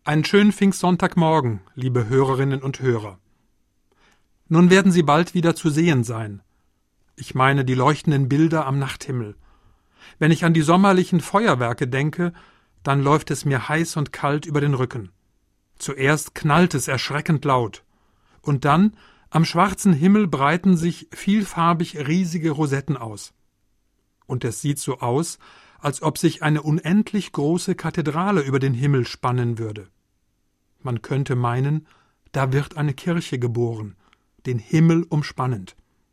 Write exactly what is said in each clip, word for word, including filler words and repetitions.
Einen schönen Pfingstsonntagmorgen, liebe Hörerinnen und Hörer. Nun werden sie bald wieder zu sehen sein. Ich meine die leuchtenden Bilder am Nachthimmel. Wenn ich an die sommerlichen Feuerwerke denke, dann läuft es mir heiß und kalt über den Rücken. Zuerst knallt es erschreckend laut. Und dann, am schwarzen Himmel breiten sich vielfarbig riesige Rosetten aus. Und es sieht so aus, als ob sich eine unendlich große Kathedrale über den Himmel spannen würde. Man könnte meinen, da wird eine Kirche geboren, den Himmel umspannend.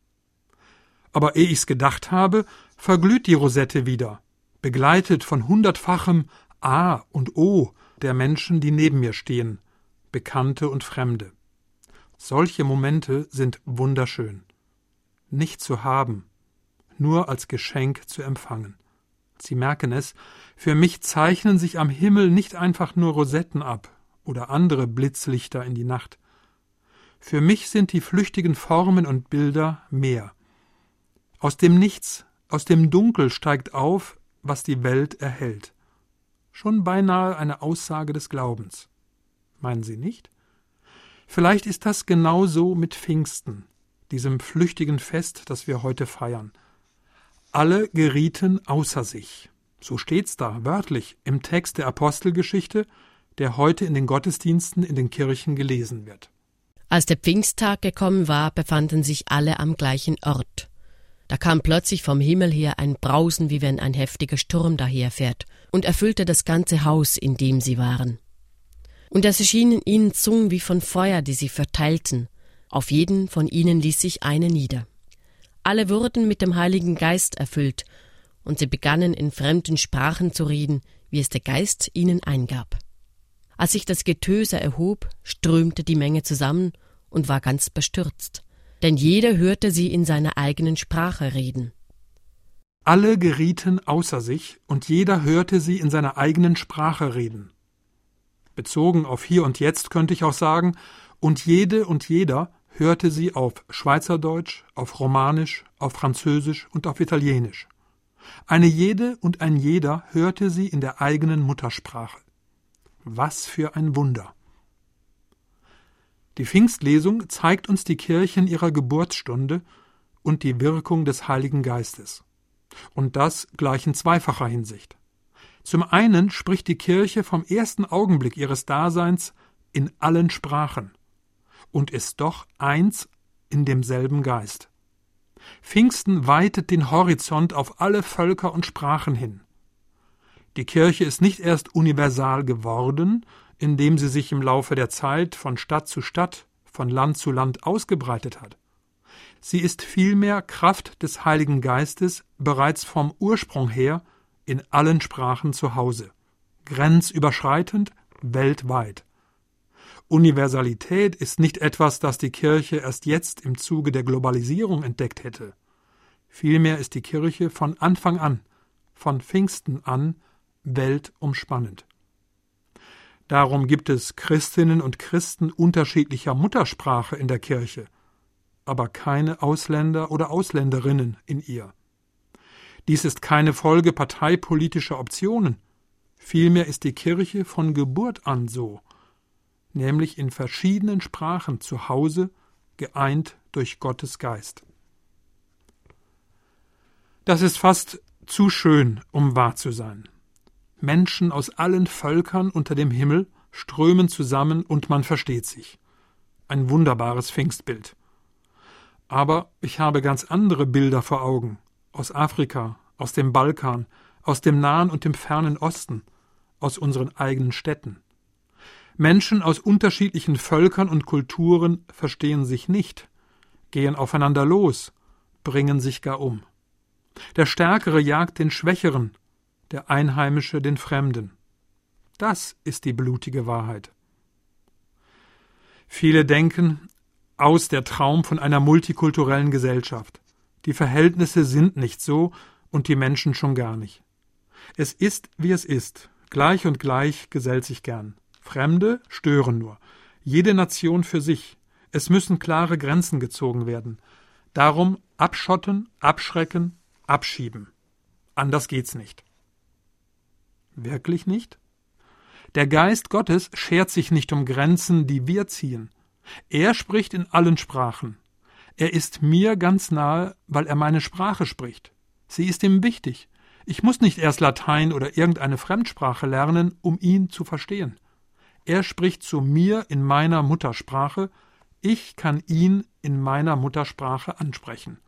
Aber ehe ich's gedacht habe, verglüht die Rosette wieder, begleitet von hundertfachem A und O der Menschen, die neben mir stehen, Bekannte und Fremde. Solche Momente sind wunderschön. Nicht zu haben, nur als Geschenk zu empfangen. Sie merken es, für mich zeichnen sich am Himmel nicht einfach nur Rosetten ab oder andere Blitzlichter in die Nacht. Für mich sind die flüchtigen Formen und Bilder mehr. Aus dem Nichts, aus dem Dunkel steigt auf, was die Welt erhält. Schon beinahe eine Aussage des Glaubens. Meinen Sie nicht? Vielleicht ist das genau so mit Pfingsten, diesem flüchtigen Fest, das wir heute feiern. Alle gerieten außer sich. So steht's da, wörtlich, im Text der Apostelgeschichte, der heute in den Gottesdiensten in den Kirchen gelesen wird. Als der Pfingsttag gekommen war, befanden sich alle am gleichen Ort. Da kam plötzlich vom Himmel her ein Brausen, wie wenn ein heftiger Sturm daherfährt, und erfüllte das ganze Haus, in dem sie waren. Und es erschienen ihnen Zungen wie von Feuer, die sie verteilten. Auf jeden von ihnen ließ sich eine nieder. Alle wurden mit dem Heiligen Geist erfüllt, und sie begannen in fremden Sprachen zu reden, wie es der Geist ihnen eingab. Als sich das Getöse erhob, strömte die Menge zusammen und war ganz bestürzt, denn jeder hörte sie in seiner eigenen Sprache reden. Alle gerieten außer sich, und jeder hörte sie in seiner eigenen Sprache reden. Bezogen auf hier und jetzt könnte ich auch sagen, und jede und jeder hörte sie auf Schweizerdeutsch, auf Romanisch, auf Französisch und auf Italienisch. Eine jede und ein jeder hörte sie in der eigenen Muttersprache. Was für ein Wunder! Die Pfingstlesung zeigt uns die Kirche in ihrer Geburtsstunde und die Wirkung des Heiligen Geistes. Und das gleich in zweifacher Hinsicht. Zum einen spricht die Kirche vom ersten Augenblick ihres Daseins in allen Sprachen und ist doch eins in demselben Geist. Pfingsten weitet den Horizont auf alle Völker und Sprachen hin. Die Kirche ist nicht erst universal geworden, indem sie sich im Laufe der Zeit von Stadt zu Stadt, von Land zu Land ausgebreitet hat. Sie ist vielmehr Kraft des Heiligen Geistes bereits vom Ursprung her in allen Sprachen zu Hause, grenzüberschreitend, weltweit. Universalität ist nicht etwas, das die Kirche erst jetzt im Zuge der Globalisierung entdeckt hätte. Vielmehr ist die Kirche von Anfang an, von Pfingsten an, weltumspannend. Darum gibt es Christinnen und Christen unterschiedlicher Muttersprache in der Kirche, aber keine Ausländer oder Ausländerinnen in ihr. Dies ist keine Folge parteipolitischer Optionen. Vielmehr ist die Kirche von Geburt an so, nämlich in verschiedenen Sprachen zu Hause, geeint durch Gottes Geist. Das ist fast zu schön, um wahr zu sein. Menschen aus allen Völkern unter dem Himmel strömen zusammen und man versteht sich. Ein wunderbares Pfingstbild. Aber ich habe ganz andere Bilder vor Augen. Aus Afrika, aus dem Balkan, aus dem Nahen und dem Fernen Osten, aus unseren eigenen Städten. Menschen aus unterschiedlichen Völkern und Kulturen verstehen sich nicht, gehen aufeinander los, bringen sich gar um. Der Stärkere jagt den Schwächeren, der Einheimische den Fremden. Das ist die blutige Wahrheit. Viele denken, aus der Traum von einer multikulturellen Gesellschaft. Die Verhältnisse sind nicht so und die Menschen schon gar nicht. Es ist, wie es ist. Gleich und gleich gesellt sich gern. Fremde stören nur. Jede Nation für sich. Es müssen klare Grenzen gezogen werden. Darum abschotten, abschrecken, abschieben. Anders geht's nicht. Wirklich nicht? Der Geist Gottes schert sich nicht um Grenzen, die wir ziehen. Er spricht in allen Sprachen. Er ist mir ganz nahe, weil er meine Sprache spricht. Sie ist ihm wichtig. Ich muss nicht erst Latein oder irgendeine Fremdsprache lernen, um ihn zu verstehen. Er spricht zu mir in meiner Muttersprache. Ich kann ihn in meiner Muttersprache ansprechen.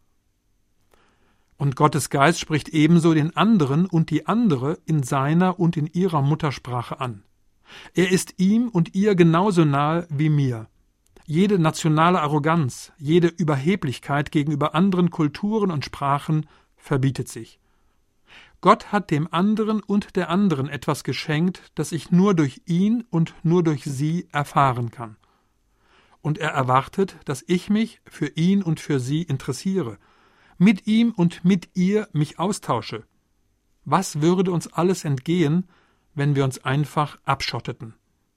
Und Gottes Geist spricht ebenso den anderen und die andere in seiner und in ihrer Muttersprache an. Er ist ihm und ihr genauso nahe wie mir. Jede nationale Arroganz, jede Überheblichkeit gegenüber anderen Kulturen und Sprachen verbietet sich. Gott hat dem anderen und der anderen etwas geschenkt, das ich nur durch ihn und nur durch sie erfahren kann. Und er erwartet, dass ich mich für ihn und für sie interessiere, mit ihm und mit ihr mich austausche. Was würde uns alles entgehen, wenn wir uns einfach abschotteten?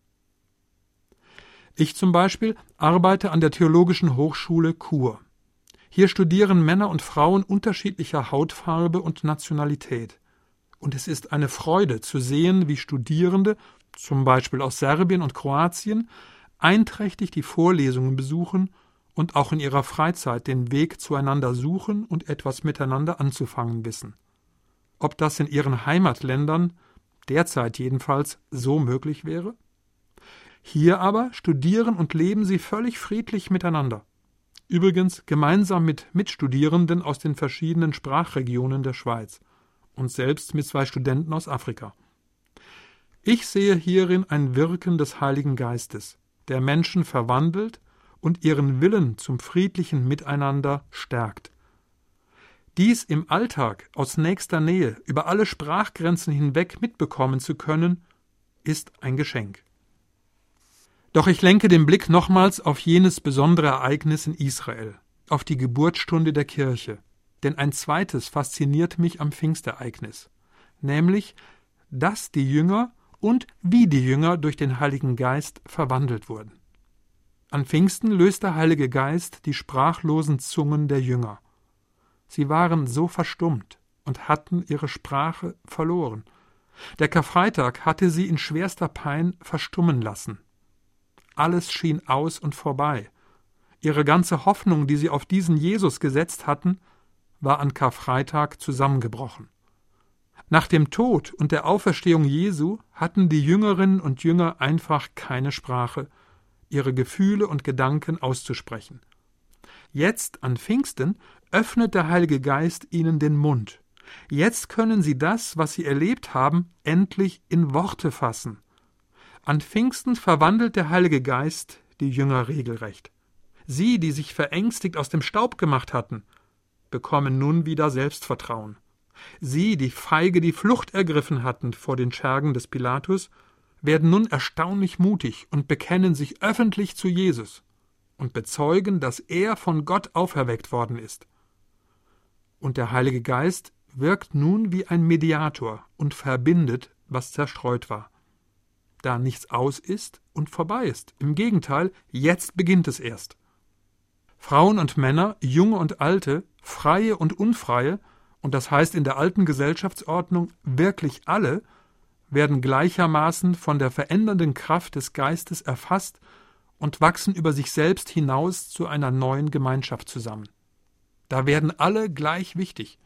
Ich zum Beispiel arbeite an der Theologischen Hochschule Chur. Hier studieren Männer und Frauen unterschiedlicher Hautfarbe und Nationalität. Und es ist eine Freude zu sehen, wie Studierende, zum Beispiel aus Serbien und Kroatien, einträchtig die Vorlesungen besuchen und auch in ihrer Freizeit den Weg zueinander suchen und etwas miteinander anzufangen wissen. Ob das in ihren Heimatländern, derzeit jedenfalls, so möglich wäre? Hier aber studieren und leben sie völlig friedlich miteinander. Übrigens gemeinsam mit Mitstudierenden aus den verschiedenen Sprachregionen der Schweiz und selbst mit zwei Studenten aus Afrika. Ich sehe hierin ein Wirken des Heiligen Geistes, der Menschen verwandelt und ihren Willen zum friedlichen Miteinander stärkt. Dies im Alltag aus nächster Nähe über alle Sprachgrenzen hinweg mitbekommen zu können, ist ein Geschenk. Doch ich lenke den Blick nochmals auf jenes besondere Ereignis in Israel, auf die Geburtsstunde der Kirche, denn ein zweites fasziniert mich am Pfingstereignis, nämlich, dass die Jünger und wie die Jünger durch den Heiligen Geist verwandelt wurden. An Pfingsten löst der Heilige Geist die sprachlosen Zungen der Jünger. Sie waren so verstummt und hatten ihre Sprache verloren. Der Karfreitag hatte sie in schwerster Pein verstummen lassen. Alles schien aus und vorbei. Ihre ganze Hoffnung, die sie auf diesen Jesus gesetzt hatten, war an Karfreitag zusammengebrochen. Nach dem Tod und der Auferstehung Jesu hatten die Jüngerinnen und Jünger einfach keine Sprache, ihre Gefühle und Gedanken auszusprechen. Jetzt, an Pfingsten, öffnet der Heilige Geist ihnen den Mund. Jetzt können sie das, was sie erlebt haben, endlich in Worte fassen. An Pfingsten verwandelt der Heilige Geist die Jünger regelrecht. Sie, die sich verängstigt aus dem Staub gemacht hatten, bekommen nun wieder Selbstvertrauen. Sie, die feige die Flucht ergriffen hatten vor den Schergen des Pilatus, werden nun erstaunlich mutig und bekennen sich öffentlich zu Jesus und bezeugen, dass er von Gott auferweckt worden ist. Und der Heilige Geist wirkt nun wie ein Mediator und verbindet, was zerstreut war. Da nichts aus ist und vorbei ist. Im Gegenteil, jetzt beginnt es erst. Frauen und Männer, Junge und Alte, Freie und Unfreie, und das heißt in der alten Gesellschaftsordnung wirklich alle, werden gleichermaßen von der verändernden Kraft des Geistes erfasst und wachsen über sich selbst hinaus zu einer neuen Gemeinschaft zusammen. Da werden alle gleich wichtig.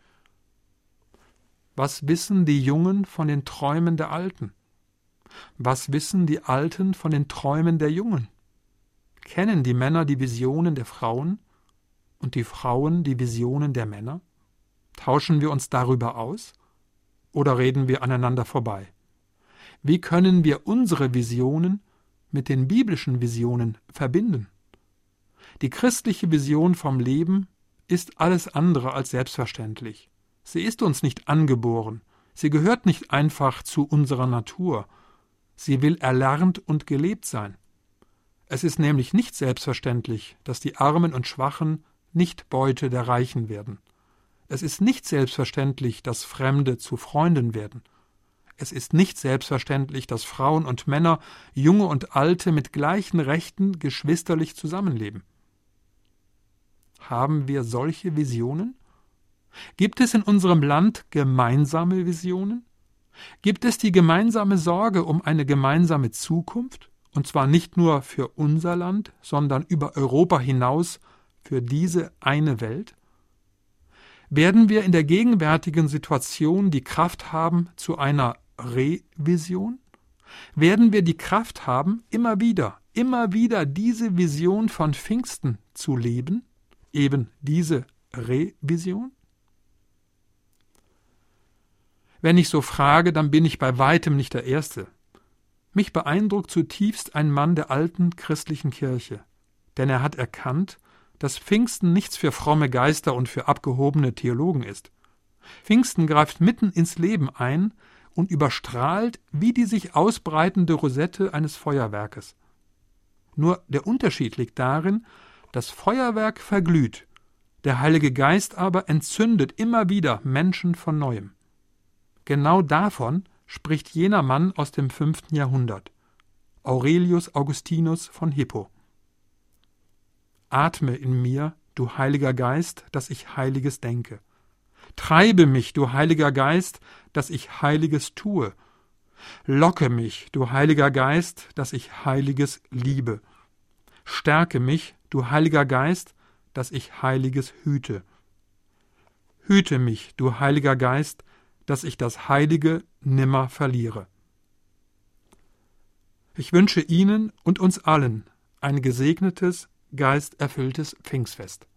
Was wissen die Jungen von den Träumen der Alten? Was wissen die Alten von den Träumen der Jungen? Kennen die Männer die Visionen der Frauen und die Frauen die Visionen der Männer? Tauschen wir uns darüber aus oder reden wir aneinander vorbei? Wie können wir unsere Visionen mit den biblischen Visionen verbinden? Die christliche Vision vom Leben ist alles andere als selbstverständlich. Sie ist uns nicht angeboren. Sie gehört nicht einfach zu unserer Natur. Sie will erlernt und gelebt sein. Es ist nämlich nicht selbstverständlich, dass die Armen und Schwachen nicht Beute der Reichen werden. Es ist nicht selbstverständlich, dass Fremde zu Freunden werden. Es ist nicht selbstverständlich, dass Frauen und Männer, Junge und Alte mit gleichen Rechten geschwisterlich zusammenleben. Haben wir solche Visionen? Gibt es in unserem Land gemeinsame Visionen? Gibt es die gemeinsame Sorge um eine gemeinsame Zukunft, und zwar nicht nur für unser Land, sondern über Europa hinaus für diese eine Welt? Werden wir in der gegenwärtigen Situation die Kraft haben zu einer Revision? Werden wir die Kraft haben, immer wieder, immer wieder diese Vision von Pfingsten zu leben? Eben diese Revision? Wenn ich so frage, dann bin ich bei weitem nicht der Erste. Mich beeindruckt zutiefst ein Mann der alten christlichen Kirche, denn er hat erkannt, dass Pfingsten nichts für fromme Geister und für abgehobene Theologen ist. Pfingsten greift mitten ins Leben ein und überstrahlt wie die sich ausbreitende Rosette eines Feuerwerkes. Nur der Unterschied liegt darin, das Feuerwerk verglüht, der Heilige Geist aber entzündet immer wieder Menschen von Neuem. Genau davon spricht jener Mann aus dem fünften Jahrhundert, Aurelius Augustinus von Hippo. Atme in mir, du Heiliger Geist, dass ich Heiliges denke. Treibe mich, du Heiliger Geist, dass ich Heiliges tue. Locke mich, du Heiliger Geist, dass ich Heiliges liebe. Stärke mich, du Heiliger Geist, dass ich Heiliges hüte. Hüte mich, du Heiliger Geist, dass ich das Heilige nimmer verliere. Ich wünsche Ihnen und uns allen ein gesegnetes, geisterfülltes Pfingstfest.